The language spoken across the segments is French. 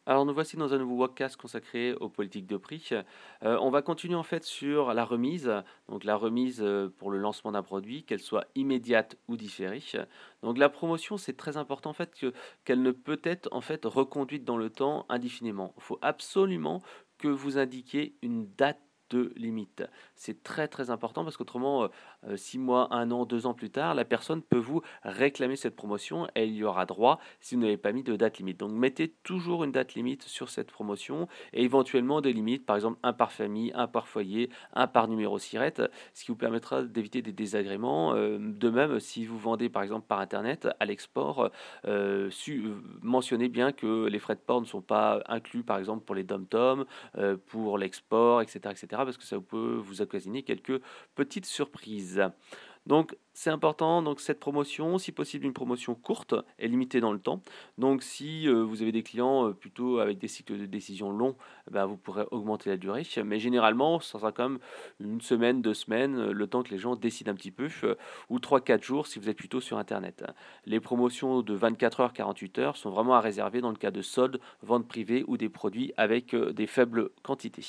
Alors nous voici dans un nouveau podcast consacré aux politiques de prix. On va continuer en fait sur la remise, donc la remise, pour le lancement d'un produit, qu'elle soit immédiate ou différée. Donc la promotion, c'est très important en fait qu'elle ne peut être en fait reconduite dans le temps indéfiniment. Il faut absolument que vous indiquiez une date de limite. C'est très, très important parce qu'autrement, 6 mois, 1 an, 2 ans plus tard, la personne peut vous réclamer cette promotion et il y aura droit si vous n'avez pas mis de date limite. Donc mettez toujours une date limite sur cette promotion et éventuellement des limites, par exemple un par famille, un par foyer, un par numéro SIRET, ce qui vous permettra d'éviter des désagréments. De même, si vous vendez par exemple par Internet à l'export, mentionnez bien que les frais de port ne sont pas inclus par exemple pour les dom-toms, pour l'export, etc., etc., parce que ça peut vous occasionner quelques petites surprises. Donc c'est important, donc cette promotion, si possible une promotion courte et limitée dans le temps. Donc si vous avez des clients plutôt avec des cycles de décision longs, bah, vous pourrez augmenter la durée. Mais généralement, ça sera quand même une semaine, 2 semaines, le temps que les gens décident un petit peu, ou 3, 4 jours si vous êtes plutôt sur Internet. Les promotions de 24 heures, 48 heures sont vraiment à réserver dans le cas de soldes, ventes privées ou des produits avec des faibles quantités.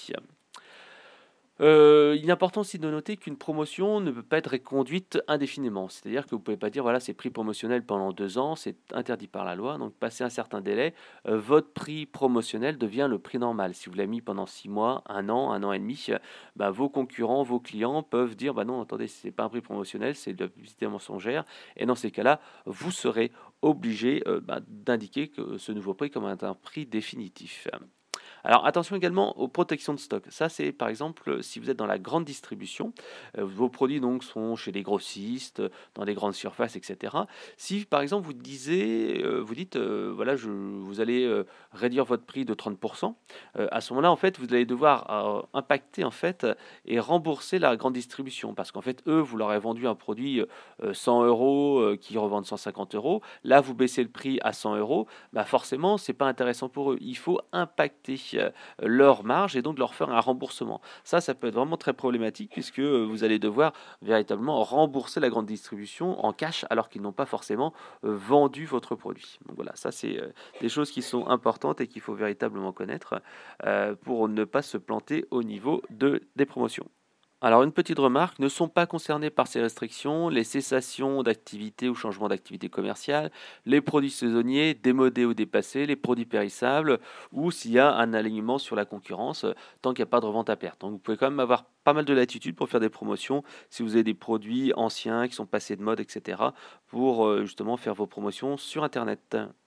Il est important aussi de noter qu'une promotion ne peut pas être reconduite indéfiniment. C'est-à-dire que vous ne pouvez pas dire: «Voilà, c'est prix promotionnel pendant 2 ans», c'est interdit par la loi. Donc passé un certain délai, votre prix promotionnel devient le prix normal. Si vous l'avez mis pendant 6 mois, 1 an et demi, bah, vos concurrents, vos clients peuvent dire: «Bah non, attendez, c'est pas un prix promotionnel, c'est de la publicité mensongère», et dans ces cas-là, vous serez obligé, bah, d'indiquer que ce nouveau prix comme un prix définitif. Alors attention également aux protections de stock. Ça, c'est par exemple si vous êtes dans la grande distribution, vos produits donc sont chez les grossistes, dans des grandes surfaces, et cetera. Si par exemple vous dites, voilà, vous allez, réduire votre prix de 30, à ce moment-là, en fait, vous allez devoir, impacter en fait et rembourser la grande distribution. Parce qu'en fait, eux, vous leur avez vendu un produit, 100 €, qu'ils revendent 150 €. Là, vous baissez le prix à 100 €, bah, forcément, c'est pas intéressant pour eux. Il faut impacter leur marge et donc leur faire un remboursement. Ça peut être vraiment très problématique puisque vous allez devoir véritablement rembourser la grande distribution en cash alors qu'ils n'ont pas forcément vendu votre produit. Donc voilà, ça c'est des choses qui sont importantes et qu'il faut véritablement connaître pour ne pas se planter au niveau des promotions. Alors une petite remarque, ne sont pas concernés par ces restrictions les cessations d'activité ou changements d'activité commerciale, les produits saisonniers, démodés ou dépassés, les produits périssables, ou s'il y a un alignement sur la concurrence, tant qu'il n'y a pas de revente à perte. Donc vous pouvez quand même avoir pas mal de latitude pour faire des promotions si vous avez des produits anciens qui sont passés de mode, etc., pour justement faire vos promotions sur Internet.